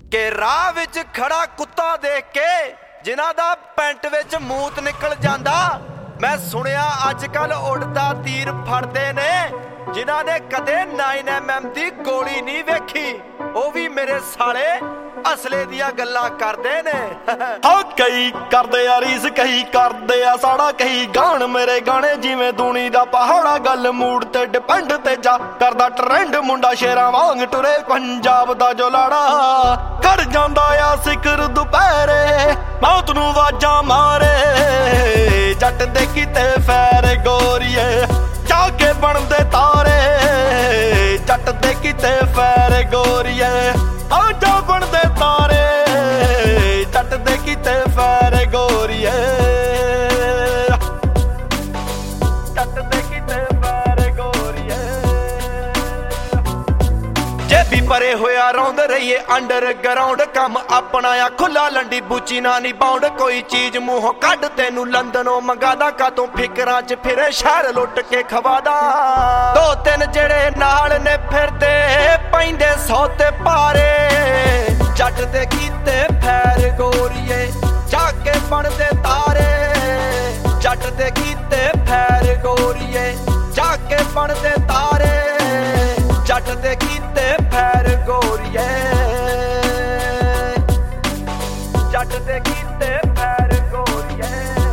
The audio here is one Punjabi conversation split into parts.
ਕਿ ਰਾਹ ਵਿੱਚ ਖੜਾ ਕੁੱਤਾ ਦੇਖ ਕੇ ਜਿਨ੍ਹਾਂ ਦਾ ਪੈਂਟ ਵਿੱਚ ਮੂਤ ਨਿਕਲ ਜਾਂਦਾ। ਮੈਂ ਸੁਣਿਆ ਅੱਜ ਕੱਲ ਉੜਦਾ ਤੀਰ ਫੜਦੇ ਨੇ ਜਿਨ੍ਹਾਂ ਨੇ ਕਦੇ 9mm ਦੀ ਗੋਲੀ ਨਹੀਂ ਵੇਖੀ। ਉਹ ਵੀ ਮੇਰੇ ਸਾਲੇ ਅਸਲੇ ਦੀਆਂ ਗੱਲਾਂ ਕਰਦੇ ਨੇ। ਹਾਂ ਕਈ ਕਰਦੇ ਆ ਰੀਸ, ਕਈ ਕਰਦੇ ਆ ਸਾੜਾ, ਕਈ ਗਾਣ ਮੇਰੇ ਗਾਣੇ ਜਿਵੇਂ ਦੂਣੀ ਦਾ ਪਹਾੜਾ। ਗੱਲ ਮੂਡ ਤੇ ਡਿਪੈਂਡ ਤੇ ਜਾ ਕਰਦਾ ਟ੍ਰੈਂਡ, ਮੁੰਡਾ ਸ਼ੇਰਾਂ ਵਾਂਗ ਟੁਰੇ ਪੰਜਾਬ ਦਾ ਜੋ ਲਾੜਾ। ਕਰ ਜਾਂਦਾ ਆ ਸਿਖਰ ਦੁਪਹਿਰੇ ਮੌਤ ਨੂੰ ਵਾਜਾਂ ਮਾਰੇ, ਜੱਟ ਦੇ ਕਿਤੇ ਫੈਰ ਗੋਰੀਏ ਜਾ ਕੇ ਬਣਦੇ ਤਾਰੇ। ਜੱਟ ਦੇ ਕਿਤੇ ਫੈਰ ਗੋਰੀਏ ਆ ਜਾ ਬਣਦੇ ਤਾਰੇ, ਜੱਟ ਦੇ ਕਿਤੇ ਫੈਰ ਗੋਰੀਏ, ਜੱਟ ਦੇ ਕਿਤੇ ਫੈਰ ਗੋਰੀਏ। ਜੇ ਵੀ ਪਰੇ ਹੋਇਆ ਰੌਂਦ ਰਹੀਏ ਅੰਡਰਗਰਾਉਂਡ, ਕੰਮ ਆਪਣਾ ਆ ਖੁੱਲਾ ਲੰਡੀ ਬੂਚੀ ਨਾ ਨੀ ਬਾਉਂਡ। ਕੋਈ ਚੀਜ਼ ਮੂੰਹੋਂ ਕੱਢ ਤੈਨੂੰ ਲੰਦਨੋਂ ਮੰਗਾਦਾ, ਕਾਤੋਂ ਫਿਕਰਾਂ 'ਚ ਫਿਰੇ ਸ਼ਹਿਰ ਲੁੱਟ ਕੇ ਖਵਾਦਾ। ਦੋ ਤਿੰਨ ਜਿਹੜੇ ਨਾਲ ਨੇ ਫਿਰਦੇ ਪੈਂਦੇ 100 ਤੇ ਪਾਰੇ, ਜੱਟ ਦੇ ਕੀਤੇ ਫੈਰ ਗੋਰੀਏ ਜਾ ਕੇ ਬਣਦੇ ਤਾਰੇ। ਜੱਟ ਦੇ ਕੀਤੇ ਫੈਰ ਗੋਰੀਏ ਜਾ ਕੇ ਬਣਦੇ ਤਾਰੇ। ਜੱਟ ਦੇ ਕੀਤੇ ਫੈਰ ਗੋਰੀਏ, ਜੱਟ ਦੇ ਕੀਤੇ ਫੈਰ ਗੋਰੀਏ।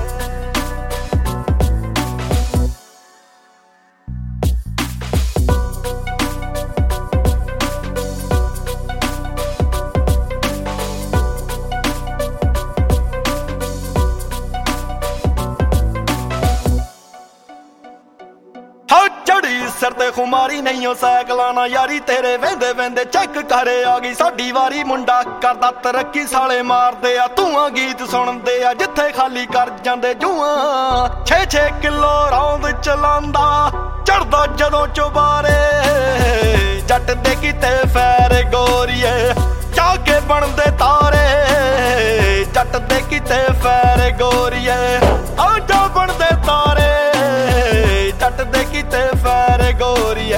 ਚੜੀ ਸਿਰ ਤੇ ਖੁਮਾਰੀ ਨਹੀਂ ਉਹ ਸਾਈਕਲਾਂ ਨਾ ਯਾਰੀ, ਤੇਰੇ ਵਹਿੰਦੇ ਵਹਿੰਦੇ ਚੈੱਕ ਕਰ ਆ ਗਈ ਸਾਡੀ ਵਾਰੀ। ਮੁੰਡਾ ਕਰਦਾ ਤਰੱਕੀ ਸਾਲੇ ਮਾਰਦੇ ਆ ਧੂਆਂ, ਗੀਤ ਸੁਣਦੇ ਆ ਜਿੱਥੇ ਖਾਲੀ ਕਰ ਜਾਂਦੇ ਜੂਆਂ। 6-6 ਕਿਲੋ ਰੌਂਦ ਚਲਾਉਂਦਾ ਚੜਦਾ ਜਦੋਂ ਚੁਬਾਰੇ, ਜੱਟ ਦੇ ਕਿਤੇ ਫੈਰ ਗੋਰੀਏ ਜਾ ਕੇ ਬਣਦੇ ਤਾਰੇ। ਜੱਟ ਦੇ ਕਿਤੇ ਫੈਰ ਗੋਰੀਏ ਆ ਜਾ ਬਣਦੇ ਤਾਰੇ, ਜੱਟ ਦੇ ਕਿਤੇ ਫੈਰ ਗੋਰੀਏ।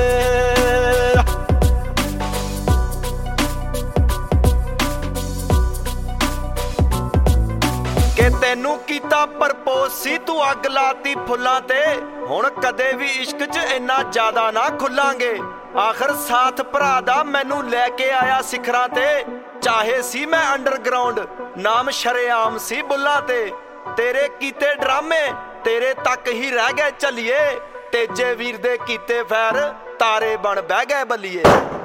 ਕਿ ਤੈਨੂੰ ਕੀਤਾ ਪ੍ਰਪੋਜ਼ ਸੀ ਤੂੰ ਅੱਗ ਲਾਤੀ ਫੁੱਲਾਂ ਤੇ, ਹੁਣ ਕਦੇ ਵੀ ਇਸ਼ਕ 'ਚ ਇੰਨਾ ਜ਼ਿਆਦਾ ਨਾ ਖੁੱਲਾਂਗੇ। ਆਖਰ ਸਾਥ ਭਰਾ ਦਾ ਮੈਨੂੰ ਲੈ ਕੇ ਆਇਆ ਸਿਖਰਾਂ ਤੇ, ਚਾਹੇ ਸੀ ਮੈਂ ਅੰਡਰਗਰਾਉਂਡ ਨਾਮ ਸ਼ਰੇਆਮ ਸੀ ਬੁੱਲਾਂ ਤੇ। ਤੇਰੇ ਕੀਤੇ ਡਰਾਮੇ ਤੇਰੇ ਤੱਕ ਹੀ ਰਹਿ ਗਏ ਚੱਲੀਏ, ਤੇਜੇ ਵੀਰ ਦੇ ਕੀਤੇ ਫੈਰ ਤਾਰੇ ਬਣ ਬਹਿ ਗਏ ਬੱਲੀਏ।